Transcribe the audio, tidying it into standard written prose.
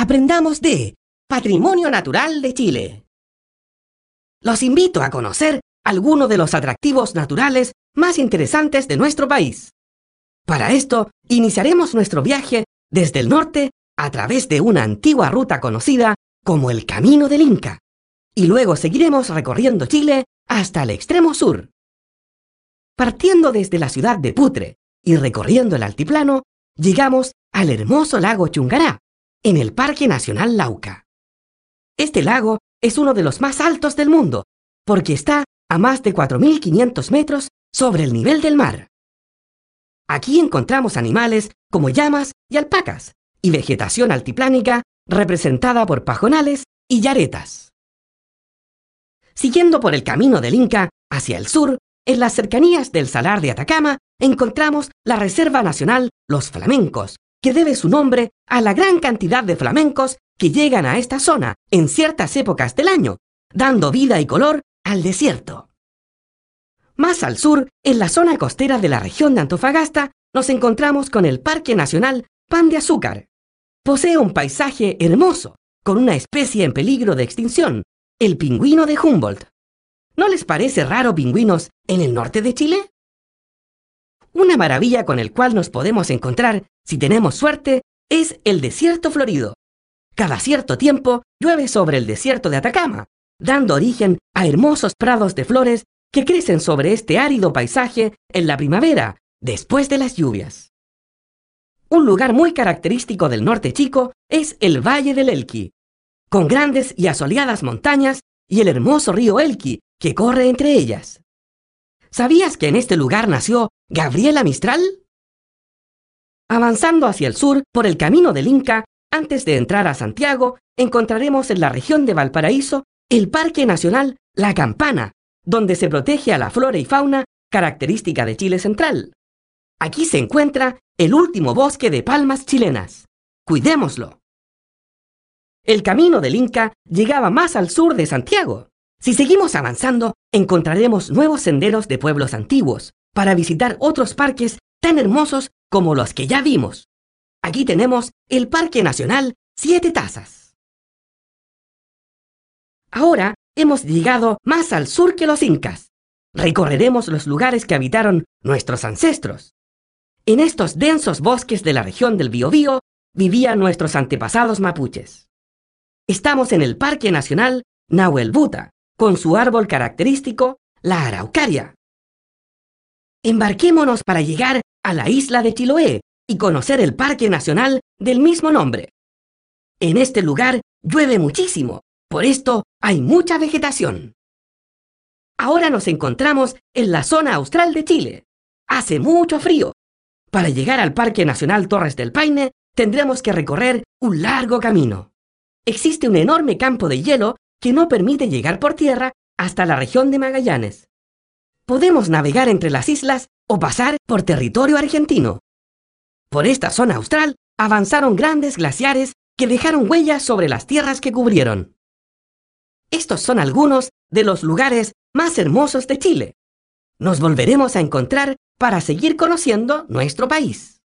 aprendamos de Patrimonio Natural de Chile. Los invito a conocer algunos de los atractivos naturales más interesantes de nuestro país. Para esto, iniciaremos nuestro viaje desde el norte a través de una antigua ruta conocida como el Camino del Inca, y luego seguiremos recorriendo Chile hasta el extremo sur. Partiendo desde la ciudad de Putre y recorriendo el altiplano, llegamos al hermoso lago Chungará, en el Parque Nacional Lauca. Este lago es uno de los más altos del mundo, porque está a más de 4.500 metros sobre el nivel del mar. Aquí encontramos animales como llamas y alpacas, y vegetación altiplánica representada por pajonales y yaretas. Siguiendo por el Camino del Inca hacia el sur, en las cercanías del Salar de Atacama, encontramos la Reserva Nacional Los Flamencos, que debe su nombre a la gran cantidad de flamencos que llegan a esta zona en ciertas épocas del año, dando vida y color al desierto. Más al sur, en la zona costera de la región de Antofagasta, nos encontramos con el Parque Nacional Pan de Azúcar. Posee un paisaje hermoso, con una especie en peligro de extinción, el pingüino de Humboldt. ¿No les parece raro pingüinos en el norte de Chile? Una maravilla con el cual nos podemos encontrar, si tenemos suerte, es el desierto florido. Cada cierto tiempo llueve sobre el desierto de Atacama, dando origen a hermosos prados de flores que crecen sobre este árido paisaje en la primavera, después de las lluvias. Un lugar muy característico del norte chico es el Valle del Elqui, con grandes y asoleadas montañas y el hermoso río Elqui que corre entre ellas. ¿Sabías que en este lugar nació Gabriela Mistral? Avanzando hacia el sur por el Camino del Inca, antes de entrar a Santiago, encontraremos en la región de Valparaíso el Parque Nacional La Campana, donde se protege a la flora y fauna característica de Chile central. Aquí se encuentra el último bosque de palmas chilenas. ¡Cuidémoslo! El Camino del Inca llegaba más al sur de Santiago. Si seguimos avanzando, encontraremos nuevos senderos de pueblos antiguos para visitar otros parques tan hermosos como los que ya vimos. Aquí tenemos el Parque Nacional Siete Tazas. Ahora hemos llegado más al sur que los incas. Recorreremos los lugares que habitaron nuestros ancestros. En estos densos bosques de la región del Biobío vivían nuestros antepasados mapuches. Estamos en el Parque Nacional Nahuel Buta, con su árbol característico, la araucaria. Embarquémonos para llegar a la isla de Chiloé y conocer el Parque Nacional del mismo nombre. En este lugar llueve muchísimo, por esto hay mucha vegetación. Ahora nos encontramos en la zona austral de Chile. Hace mucho frío. Para llegar al Parque Nacional Torres del Paine, tendremos que recorrer un largo camino. Existe un enorme campo de hielo que no permite llegar por tierra hasta la región de Magallanes. Podemos navegar entre las islas o pasar por territorio argentino. Por esta zona austral avanzaron grandes glaciares que dejaron huellas sobre las tierras que cubrieron. Estos son algunos de los lugares más hermosos de Chile. Nos volveremos a encontrar para seguir conociendo nuestro país.